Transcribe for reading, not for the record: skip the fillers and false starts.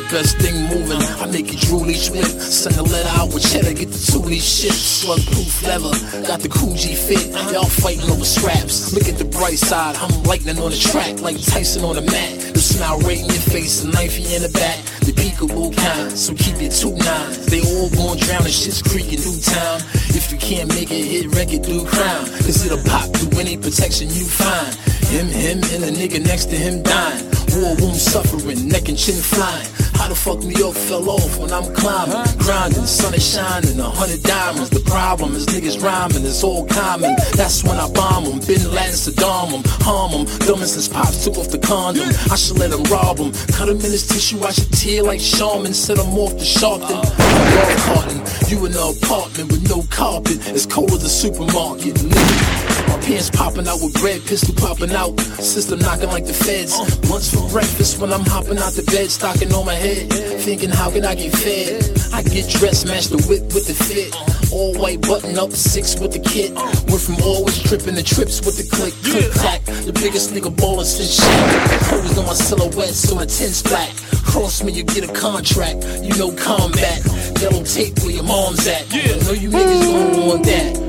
best thing moving. I make it drool each whip. Send a letter out with cheddar, get the tool each shit. Slug proof leather, got the Coogee fit. Y'all fighting over scraps. Look at the bright side, I'm lightning on the track like Tyson on the mat. The smile right in your face, a knifey in the back. The peekaboo kind, so keep your 2-9. They all gon' drown in Shit's Creek in Newtown. If you can't make it hit record through crown, cause it'll pop through any protection you find. Him, and the nigga next to him dying. War wound suffering, neck and chin flying. How the fuck New York fell off when I'm climbing? Grinding, sun is shining, 100 diamonds. The problem is niggas rhyming, it's all common. That's when I bomb them, Bin Laden, Saddam them, harm them. Dumb as his pops took off the condom. I should let him rob him. Cut him in his tissue, I should tear like Shaman. Set him off the Sharpton. Dog carton, you in the apartment with no carpet. It's cold as the supermarket, nigga. My pants popping out with bread, pistol popping out. System knocking like the feds. Lunch for breakfast when I'm hopping out the bed, stocking on my head, thinking how can I get fed? I get dressed, match the whip with the fit. All white button up, 6 with the kit. Went from always tripping to trips with the click, click, clack. The biggest nigga baller since Shaq. Always on my silhouette, so a 10 splat. Cross me, you get a contract. You know combat. Yellow tape where your mom's at. I know you niggas don't want that.